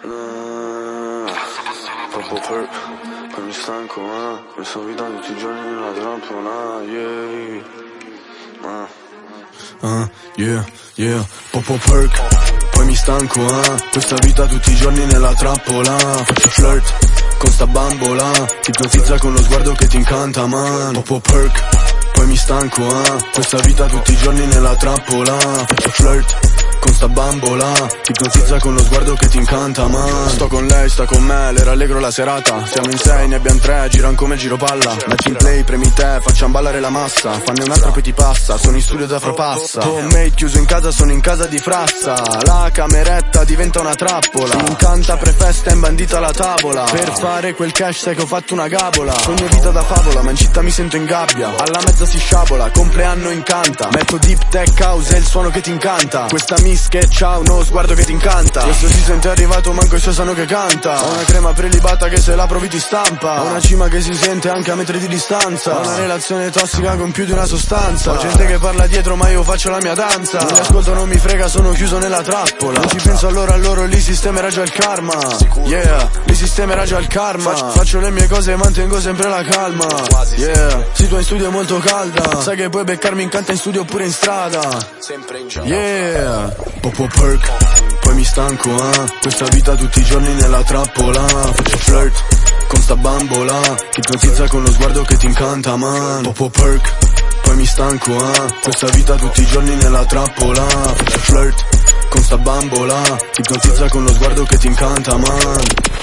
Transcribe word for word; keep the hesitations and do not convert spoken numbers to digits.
Troppo perk, poi mi stanco, ah. Questa vita tutti i giorni nella trappola, yeah. Ah. Uh, yeah, yeah, popo perk, poi mi stanco, ah. Questa vita tutti i giorni nella trappola. Faccio flirt con sta bambola, ti ipnotizza con lo sguardo che ti incanta, man. Popo perk, poi mi stanco, ah. Questa vita tutti i giorni nella trappola. Faccio flirt con sta bambola, ti ipnotizza con lo sguardo che ti incanta, man. Sto con lei, sta con me, le rallegro la serata. Siamo in sei, ne abbiamo tre, giran come il giro palla. Metti in play, premi te, facciamo ballare la massa. Fanne un'altra poi ti passa, sono in studio da frapassa. Homemade chiuso in casa, sono in casa di Frassa. La cameretta diventa una trappola. Si incanta pre-festa, imbandita la tavola. Per fare quel cash sai che ho fatto una gabola. Sogno vita da favola, ma in città mi sento in gabbia. Alla mezza si sciabola, compleanno incanta. Metto deep tech house e il suono che ti incanta. Questa che ciao, uno sguardo che ti incanta. Questo si sente arrivato, manco i suoi sanno che canta. Ho una crema prelibata che se la provi ti stampa. Ho una cima che si sente anche a metri di distanza. Ho una relazione tossica con più di una sostanza. Ho gente che parla dietro ma io faccio la mia danza. Non li ascolto, non mi frega, sono chiuso nella trappola. Non ci penso allora a loro, lì sistemerà già il karma. Yeah, lì sistemerà già il karma. Faccio, faccio le mie cose e mantengo sempre la calma. Yeah, si tua in studio è molto calda. Sai che puoi beccarmi in canta in studio oppure in strada. Yeah, popo perk, poi mi stanco, ah. Questa vita tutti i giorni nella trappola. Faccio flirt con sta bambola, ti ipnotizza con lo sguardo che ti incanta, man. Popo perk, poi mi stanco, ah. Questa vita tutti i giorni nella trappola. Faccio flirt con sta bambola, ti ipnotizza con lo sguardo che ti incanta, man.